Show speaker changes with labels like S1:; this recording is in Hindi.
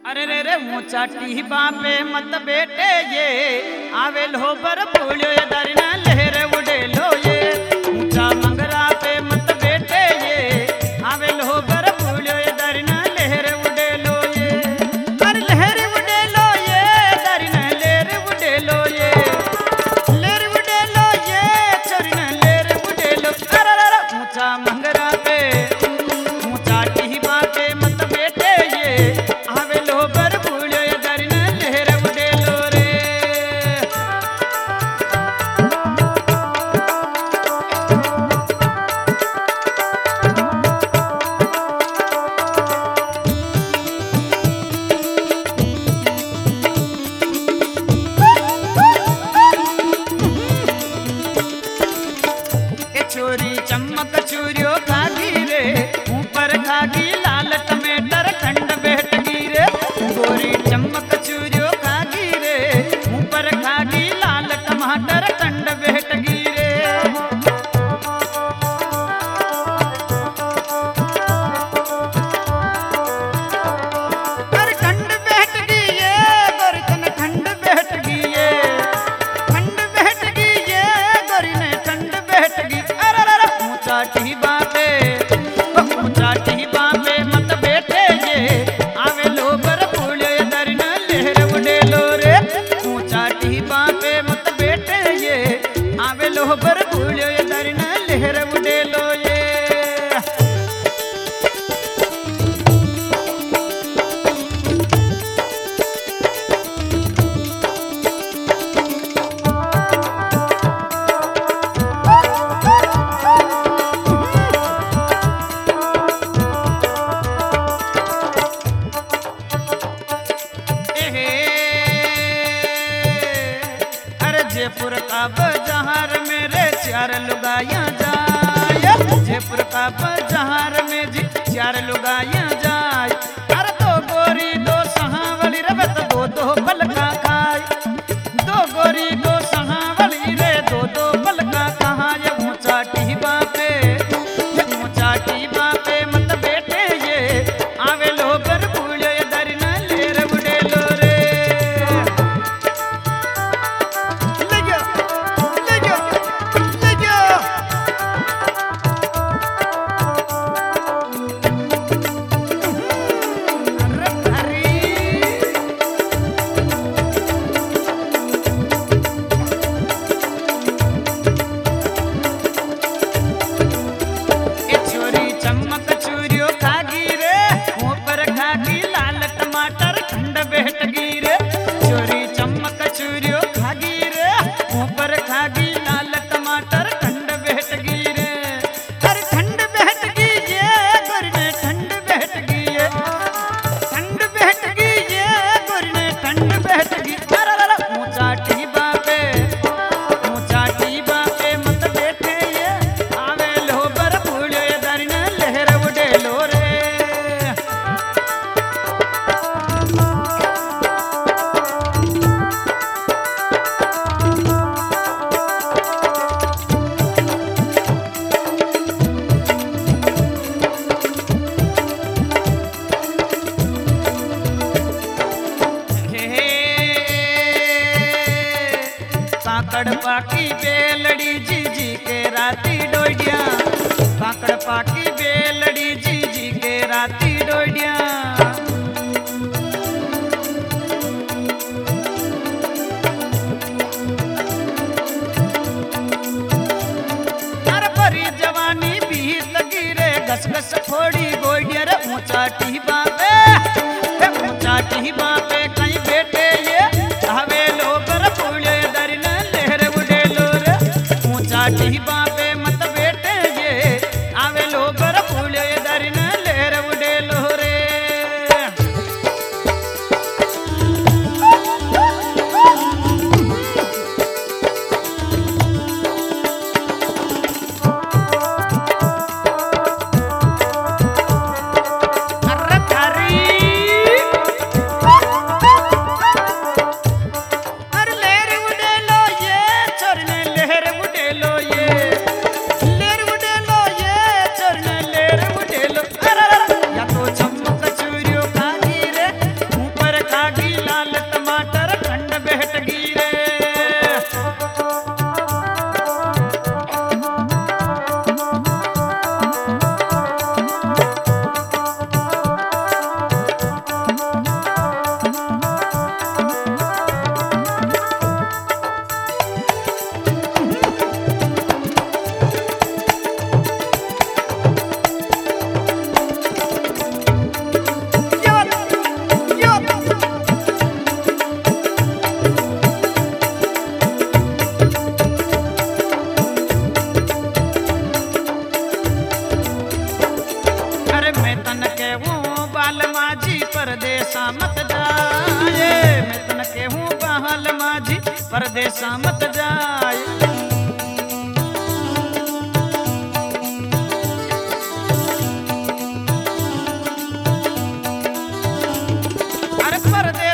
S1: अरे रे रे ऊंचा टीबा पे मत बेटे ये आवे लो बर फूलो ये दरना लहर उड़े लो ये ऊंचा मंगरा पे मत बेटे ये आवे लो बर फूलो ये दरना लहर उड़े लो ये अरे लहर उड़े लो ये दरना लहर उड़े लो ये लहर उड़े लो ये चरना लहर उड़े लो अरे रे ऊंचा मंगरा पे ऊंचा टीबा पे मत बेटे ये आवे लो बर फूलो ये दरना लहर उड़े लो रे। ए चोरी चमक चूरियो खागी रे ऊपर खागी लाल टमाटर खंड बैठगी रे गोरी चमक चूरियो खागी रे ऊपर खागी लाल टमाटर खंड बैठगी रे अरे खंड बैठगी ये गोरी तन खंड बैठगी ये खंड बैठगी ये गोरी ने खंड बैठगी अरे रे ऊंचा टीबा पे मत बैठे ये आवे लो बर फूलो ये दरना लहर उड़े लो रे ऊंचा टीबा पे मत बैठे ये आवे लो बर फूलो ये दरना लहर उड़े लो ये। अरे जयपुर का बाजार मेरे चार लुगाइयाँ जाए जयपुर का बाजार में जी चार लुगाइयाँ जाए अरे दो गोरी दो सहावली रवे तो दो दो पलका खाए दो गोरी दो सहावली रे दो दो पलका खाए ऊंचा टीबा पे मत बैठे ये आवे लो बर फूलो ये दरना लहर उड़े लो रे। ले गया अरे हरी ए चोरी चमक चूरियो खागी रे ऊपर खागी लाल टमाटर खंड बैठगी रे चोरी चमक चूरियो खागी रे ऊपर खागी लाल टमाटर खंड बैठगी रे अरे खंड बैठगी ये गोरी ने खंड बैठगी ये खंड बैठगी ये गोरी ने खंड बैठगी अरे रे ऊंचा टीबा पे मत बैठे ये आवे लो बर फूलो ये दरना लहर उड़े लो रे। पाकड़ पाकी बेलड़ी जी के राती डोडिया पाकड़ पाकी बेलड़ी जी के राती डोडिया अरे बड़ी जवानी भी लगी रे घस घस फोड़ी गोडिया रे ऊंचा टीबा पे कहीं बैठे ये आवे लो बर फूलो ये दरना लहर उड़े लो रे ऊंचा टीबा पे मत बैठे ये आवे लो बर फूलो ये दरना लहर उड़े लो रे। अरे थारी लागी लाल टमाटर खंड बेहट गिरे अरे मैं तन के हूँ बाल माझी परदेसा मत जाए मैं तन के हूँ बाल माझी परदेसा मत जाए अरे परदेस